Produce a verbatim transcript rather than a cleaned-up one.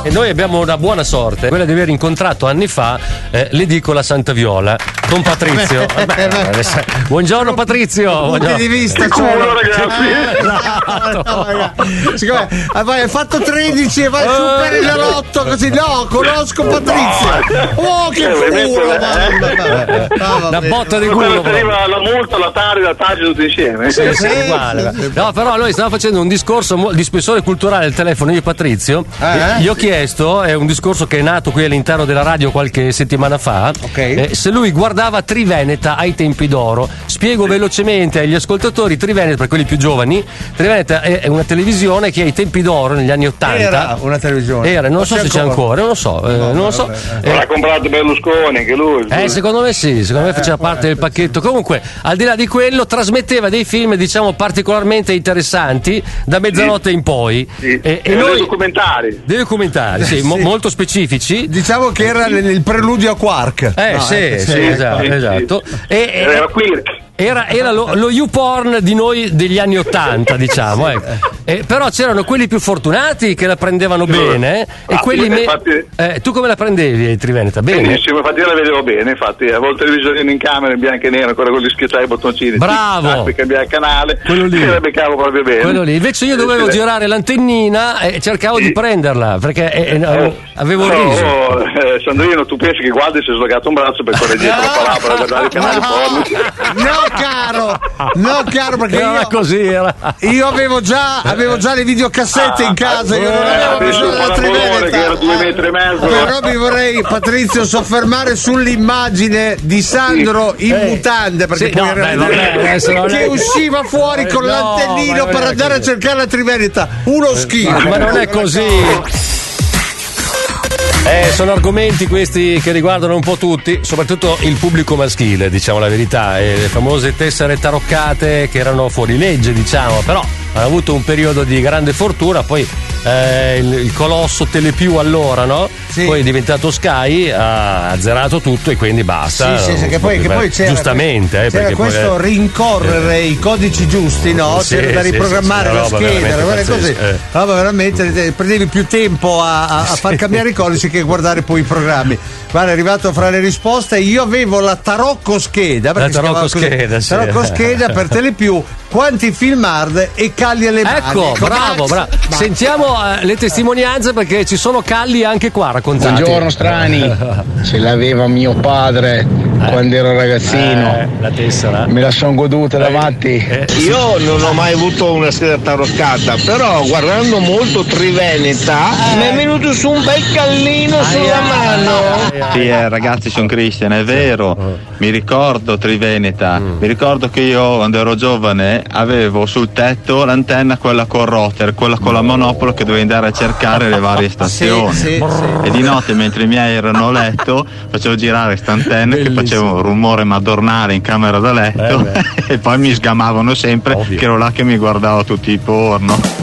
E noi abbiamo una buona sorte, quella di aver incontrato anni fa eh, l'edicola Santa Viola con Patrizio. Vabbè, adesso... Buongiorno Patrizio. Punti Buongiorno. di vista, cioè... no, no, siccome hai fatto tredici e vai su per il lotto così, no, conosco Patrizio. Oh, che culo! Una botta di culo. Arriva la multa, la tari, la tagli tutti insieme. Sì, sì, uguale. No, però noi stiamo facendo un discorso di spessore culturale al telefono, io e Patrizio. Eh? Gli ho chiesto, è un discorso che è nato qui all'interno della radio qualche settimana fa, okay. eh, se lui guardava Triveneta ai tempi d'oro. Spiego sì. velocemente agli ascoltatori: Triveneta, per quelli più giovani, Triveneta è una televisione che ai tempi d'oro, negli anni ottanta, era una televisione. Era, non so se c'è ancora, non lo so. Eh, no, non lo so. Eh, l'ha comprato Berlusconi, anche lui. Eh, secondo me sì, secondo me faceva parte del pacchetto. Comunque, al di là di quello, trasmetteva dei film, diciamo, particolarmente interessanti da mezzanotte sì. in poi. Sì. E, e e noi... dei documentari. Dei documentari, sì, sì. Mo- molto specifici. Diciamo che era il preludio a Quark. Eh, no, sì, eh, sì, sì, esatto. sì, esatto. sì. E, e, Era Quirk. Era, era lo, lo YouPorn di noi degli anni Ottanta, diciamo. Ecco. E, però c'erano quelli più fortunati che la prendevano bene, e ah, quelli me... infatti... eh, tu come la prendevi, Triveneta? Bene? Benissimo, infatti io la vedevo bene, infatti a volte il televisorino in camera in bianco e nero, ancora con gli schiacciai i bottoncini. Bravo! Per cambiare canale, quello lì. E la beccavo proprio bene. Quello lì. Invece io dovevo sì, girare l'antennina e cercavo sì. di prenderla, perché eh, eh, oh. avevo il oh, riso. Oh, eh, Sandrino, tu pensi che guardi si è slogato un braccio per correre dietro la palabra per guardare i canali porno? No, caro! No, caro, perché era io, così era. io avevo già avevo già le videocassette ah, in casa, io non avevo bisogno della Triveneta, che era due metri e mezzo. Però mi vorrei, Patrizio, soffermare sull'immagine di Sandro sì. in eh. mutande, perché sì, poi no, era beh, vabbè, che non è... usciva fuori con no, l'antennino per andare così. a cercare la Triveneta, uno schifo. Ma non è così. Eh, sono argomenti questi che riguardano un po' tutti, soprattutto il pubblico maschile, diciamo la verità, e le famose tessere taroccate che erano fuori legge, diciamo, però hanno avuto un periodo di grande fortuna, poi eh, il, il colosso Telepiù allora, no? Sì. Poi è diventato Sky, ha azzerato tutto e quindi basta. Sì, sì, sì, che poi, che poi c'era, giustamente, eh, c'era questo poi, rincorrere eh, i codici giusti, no? Sì, c'era da riprogrammare sì, sì, la scheda, così. Eh. Allora, veramente prendevi più tempo a, a, a far cambiare i codici che guardare poi i programmi. Guarda, è arrivato fra le risposte, io avevo la tarocco scheda, la tarocco scheda, sì. tarocco scheda per Telepiù, quanti film hard e calli alle mani. Ecco, bravo, bravo. Sentiamo uh, le testimonianze, perché ci sono calli anche qua raccontati. Buongiorno strani, ce l'aveva mio padre eh. quando ero ragazzino. Eh, la tessera. Me la son goduta eh. davanti. Eh, Io non ho mai avuto una scheda taroccata, però guardando molto Triveneta eh. mi è venuto su un bel callino ah, sulla yeah. mano. Sì, eh, ragazzi, sono Cristian, è vero. Mi ricordo Triveneta. Mm. Mi ricordo che io quando ero giovane avevo sul tetto l'antenna, quella con rotor, quella con la monopolo, che dovevi andare a cercare le varie stazioni. Sì, sì, sì. E di notte, mentre i miei erano a letto, facevo girare questa antenna che faceva un rumore madornale in camera da letto eh e poi mi sgamavano sempre. Ovvio. Che ero là che mi guardavo tutti i porno.